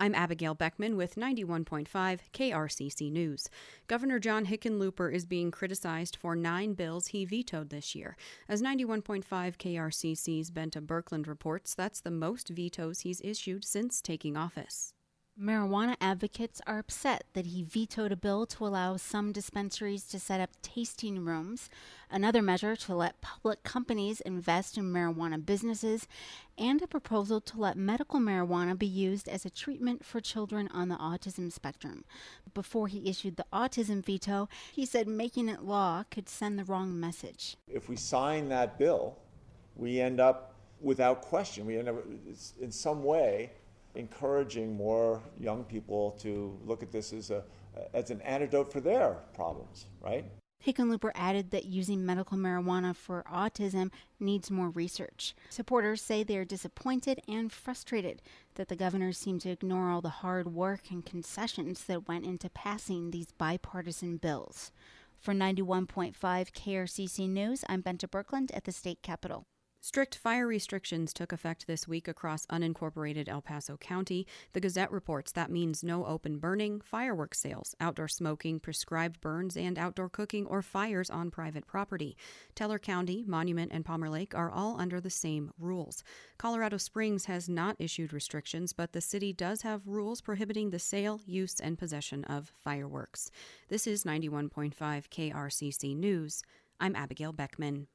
I'm Abigail Beckman with 91.5 KRCC News. Governor John Hickenlooper is being criticized for 9 bills he vetoed this year. As 91.5 KRCC's Benta Birkeland reports, that's the most vetoes he's issued since taking office. Marijuana advocates are upset that he vetoed a bill to allow some dispensaries to set up tasting rooms, another measure to let public companies invest in marijuana businesses, and a proposal to let medical marijuana be used as a treatment for children on the autism spectrum. Before he issued the autism veto, he said making it law could send the wrong message. If we sign that bill, we end up, without question, in some way encouraging more young people to look at this as an antidote for their problems, right? Hickenlooper added that using medical marijuana for autism needs more research. Supporters say they are disappointed and frustrated that the governor seemed to ignore all the hard work and concessions that went into passing these bipartisan bills. For 91.5 KRCC News, I'm Benta Birkeland at the state capitol. Strict fire restrictions took effect this week across unincorporated El Paso County. The Gazette reports that means no open burning, fireworks sales, outdoor smoking, prescribed burns, and outdoor cooking or fires on private property. Teller County, Monument, and Palmer Lake are all under the same rules. Colorado Springs has not issued restrictions, but the city does have rules prohibiting the sale, use, and possession of fireworks. This is 91.5 KRCC News. I'm Abigail Beckman.